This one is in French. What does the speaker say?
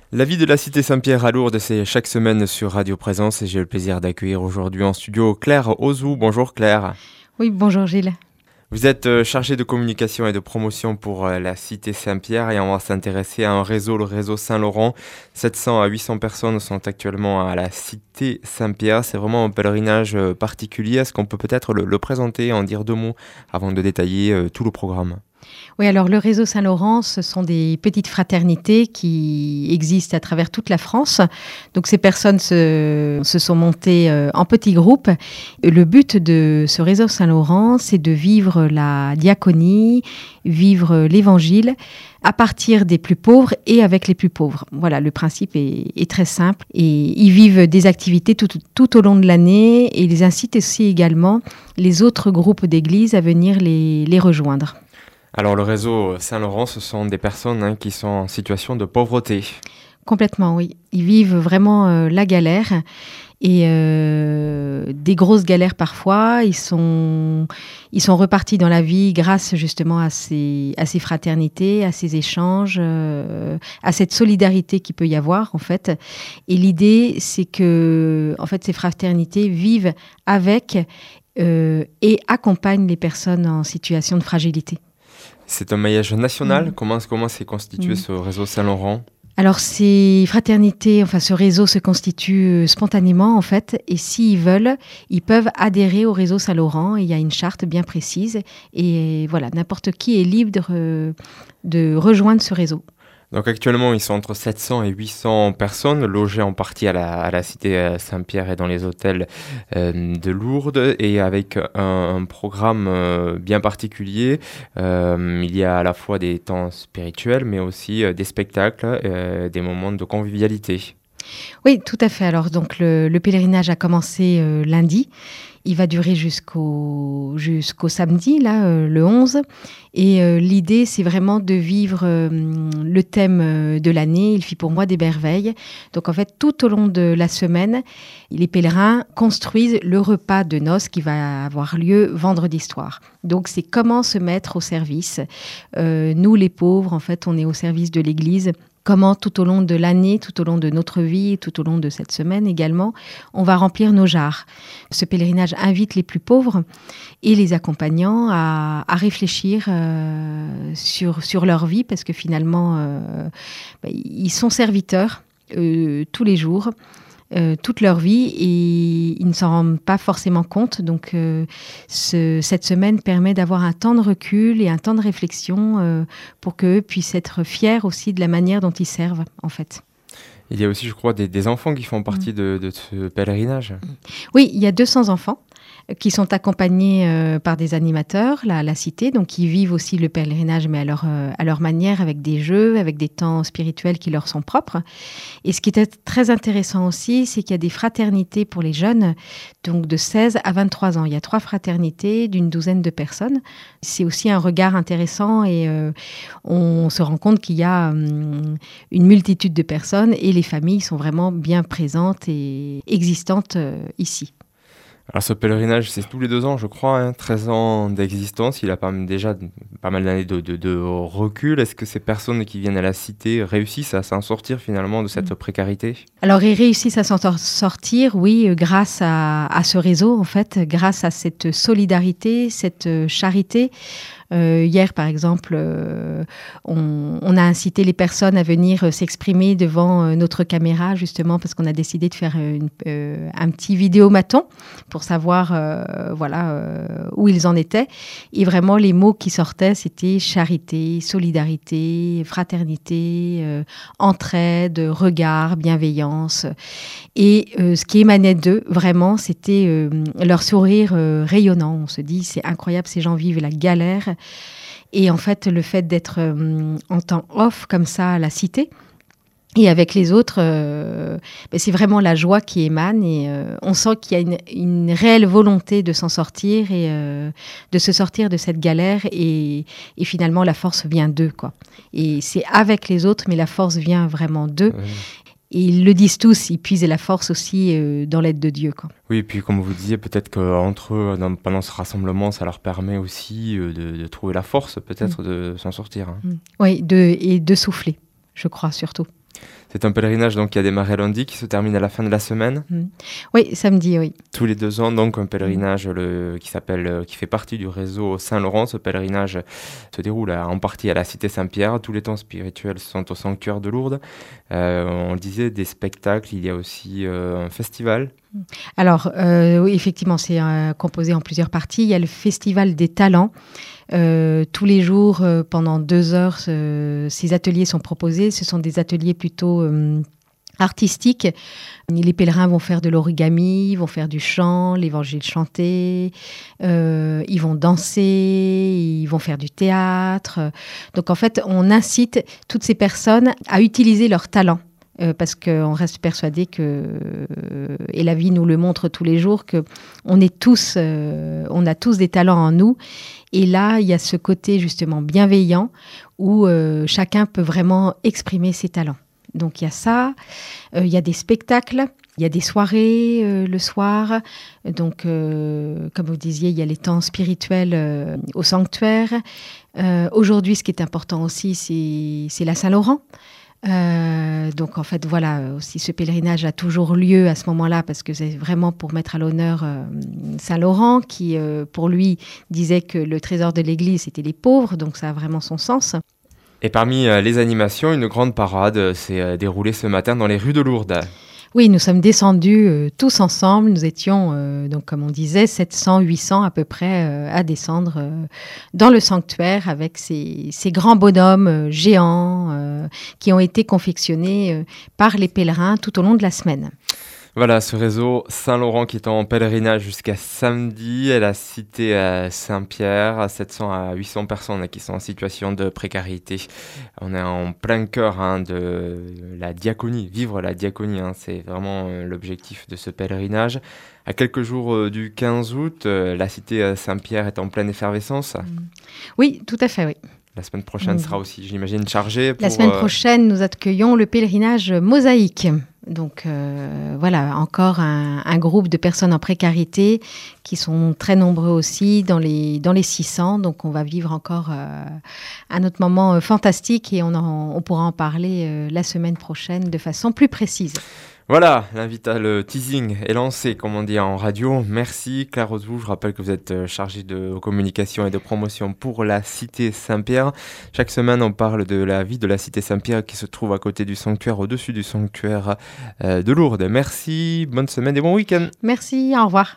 La vie de la cité Saint-Pierre à Lourdes, c'est chaque semaine sur Radio Présence et j'ai le plaisir d'accueillir aujourd'hui en studio Claire Ozou. Bonjour Claire. Oui, bonjour Gilles. Vous êtes chargée de communication et de promotion pour la cité Saint-Pierre et on va s'intéresser à un réseau, le réseau Saint-Laurent. 700 à 800 personnes sont actuellement à la cité Saint-Pierre. C'est vraiment un pèlerinage particulier. Est-ce qu'on peut peut-être le présenter, en dire deux mots avant de détailler tout le programme ? Oui, alors le réseau Saint-Laurent, ce sont des petites fraternités qui existent à travers toute la France. Donc ces personnes se sont montées en petits groupes. Le but de ce réseau Saint-Laurent, c'est de vivre la diaconie, vivre l'évangile à partir des plus pauvres et avec les plus pauvres. Voilà, le principe est très simple. Et ils vivent des activités tout au long de l'année et ils incitent aussi également les autres groupes d'églises à venir les rejoindre. Alors le réseau Saint-Laurent, ce sont des personnes qui sont en situation de pauvreté. Complètement, oui. Ils vivent vraiment la galère et des grosses galères parfois. Ils sont repartis dans la vie grâce justement à ces fraternités, à ces échanges, à cette solidarité qu'il peut y avoir en fait. Et l'idée, c'est que en fait, ces fraternités vivent avec et accompagnent les personnes en situation de fragilité. C'est un maillage national. Comment s'est constitué ce réseau Saint-Laurent ? Alors, ces fraternités, ce réseau se constitue spontanément, en fait. Et s'ils veulent, ils peuvent adhérer au réseau Saint-Laurent. Il y a une charte bien précise. Et voilà, n'importe qui est libre de rejoindre ce réseau. Donc actuellement, ils sont entre 700 et 800 personnes, logées en partie à la cité Saint-Pierre et dans les hôtels de Lourdes, et avec un programme bien particulier. Il y a à la fois des temps spirituels, mais aussi des spectacles, des moments de convivialité. Oui, tout à fait. Alors, donc, le pèlerinage a commencé lundi. Il va durer jusqu'au samedi, là, le 11. Et l'idée, c'est vraiment de vivre le thème de l'année. Il fit pour moi des merveilles. Donc, en fait, tout au long de la semaine, les pèlerins construisent le repas de noces qui va avoir lieu vendredi soir. Donc, c'est comment se mettre au service. Nous, les pauvres, en fait, on est au service de l'Église. Comment tout au long de l'année, tout au long de notre vie, tout au long de cette semaine également, on va remplir nos jarres. Ce pèlerinage invite les plus pauvres et les accompagnants à réfléchir sur leur vie, parce que finalement, ils sont serviteurs tous les jours. Toute leur vie et ils ne s'en rendent pas forcément compte. Donc, cette semaine permet d'avoir un temps de recul et un temps de réflexion pour qu'eux puissent être fiers aussi de la manière dont ils servent, en fait. Il y a aussi, je crois, des enfants qui font partie de ce pèlerinage. Oui, il y a 200 enfants qui sont accompagnés par des animateurs, la cité, donc qui vivent aussi le pèlerinage, mais à leur manière, avec des jeux, avec des temps spirituels qui leur sont propres. Et ce qui était très intéressant aussi, c'est qu'il y a des fraternités pour les jeunes, donc de 16 à 23 ans. Il y a 3 fraternités d'une douzaine de personnes. C'est aussi un regard intéressant et on se rend compte qu'il y a une multitude de personnes et les familles sont vraiment bien présentes et existantes ici. Alors ce pèlerinage, c'est tous les 2 ans, je crois, 13 ans d'existence. Il a déjà pas mal d'années de recul. Est-ce que ces personnes qui viennent à la cité réussissent à s'en sortir finalement de cette précarité ? Alors ils réussissent à s'en sortir, oui, grâce à ce réseau, en fait, grâce à cette solidarité, cette charité. Hier, par exemple, on a incité les personnes à venir s'exprimer devant notre caméra, justement, parce qu'on a décidé de faire un petit vidéomaton pour savoir où ils en étaient. Et vraiment, les mots qui sortaient, c'était charité, solidarité, fraternité, entraide, regard, bienveillance. Et ce qui émanait d'eux, vraiment, c'était leur sourire rayonnant. On se dit, c'est incroyable, ces gens vivent la galère. Et en fait, le fait d'être en temps off comme ça à la cité et avec les autres, c'est vraiment la joie qui émane et on sent qu'il y a une réelle volonté de s'en sortir et de se sortir de cette galère et finalement la force vient d'eux, quoi. Et c'est avec les autres, mais la force vient vraiment d'eux. Oui. Et ils le disent tous, ils puisent la force aussi dans l'aide de Dieu, quoi. Oui, et puis comme vous disiez, peut-être qu'entre eux, pendant ce rassemblement, ça leur permet aussi de trouver la force, peut-être, de s'en sortir. Oui, et de souffler, je crois, surtout. C'est un pèlerinage donc, qui a démarré lundi, qui se termine à la fin de la semaine. Oui, samedi, oui. Tous les 2 ans, donc un pèlerinage qui fait partie du réseau Saint-Laurent. Ce pèlerinage se déroule en partie à la cité Saint-Pierre. Tous les temps spirituels sont au sanctuaire de Lourdes. On le disait, des spectacles, il y a aussi un festival. Alors, oui, effectivement, c'est composé en plusieurs parties. Il y a le Festival des Talents. Tous les jours, pendant 2 heures, ces ateliers sont proposés. Ce sont des ateliers plutôt artistiques. Les pèlerins vont faire de l'origami, vont faire du chant, l'évangile chanté, ils vont danser, ils vont faire du théâtre. Donc en fait, on incite toutes ces personnes à utiliser leur talent. Parce qu'on reste persuadé que, et la vie nous le montre tous les jours, qu'on est tous, on a tous des talents en nous. Et là, il y a ce côté justement bienveillant où chacun peut vraiment exprimer ses talents. Donc il y a ça, il y a des spectacles, il y a des soirées le soir. Donc, comme vous disiez, il y a les temps spirituels au sanctuaire. Aujourd'hui, ce qui est important aussi, c'est la Saint-Laurent. Donc en fait voilà aussi ce pèlerinage a toujours lieu à ce moment-là parce que c'est vraiment pour mettre à l'honneur Saint-Laurent qui pour lui disait que le trésor de l'Église c'était les pauvres, donc ça a vraiment son sens. Et parmi les animations, une grande parade s'est déroulée ce matin dans les rues de Lourdes. Oui, nous sommes descendus tous ensemble. Nous étions, donc, comme on disait, 700, 800 à peu près à descendre dans le sanctuaire avec ces grands bonhommes géants qui ont été confectionnés par les pèlerins tout au long de la semaine. Voilà, ce réseau Saint-Laurent qui est en pèlerinage jusqu'à samedi à la cité Saint-Pierre, 700 à 800 personnes qui sont en situation de précarité. On est en plein cœur de la diaconie, vivre la diaconie, c'est vraiment l'objectif de ce pèlerinage. À quelques jours du 15 août, la cité Saint-Pierre est en pleine effervescence. Oui, tout à fait, oui. La semaine prochaine sera aussi, j'imagine, chargée. La semaine prochaine, nous accueillons le pèlerinage mosaïque. Donc voilà, encore un groupe de personnes en précarité qui sont très nombreux aussi dans les 600. Donc on va vivre encore un autre moment fantastique et on pourra en parler la semaine prochaine de façon plus précise. Voilà, le teasing est lancé, comme on dit en radio. Merci Claire Rosevou, je rappelle que vous êtes chargée de communication et de promotion pour la Cité Saint-Pierre. Chaque semaine, on parle de la vie de la Cité Saint-Pierre qui se trouve à côté du sanctuaire, au-dessus du sanctuaire de Lourdes. Merci, bonne semaine et bon week-end. Merci, au revoir.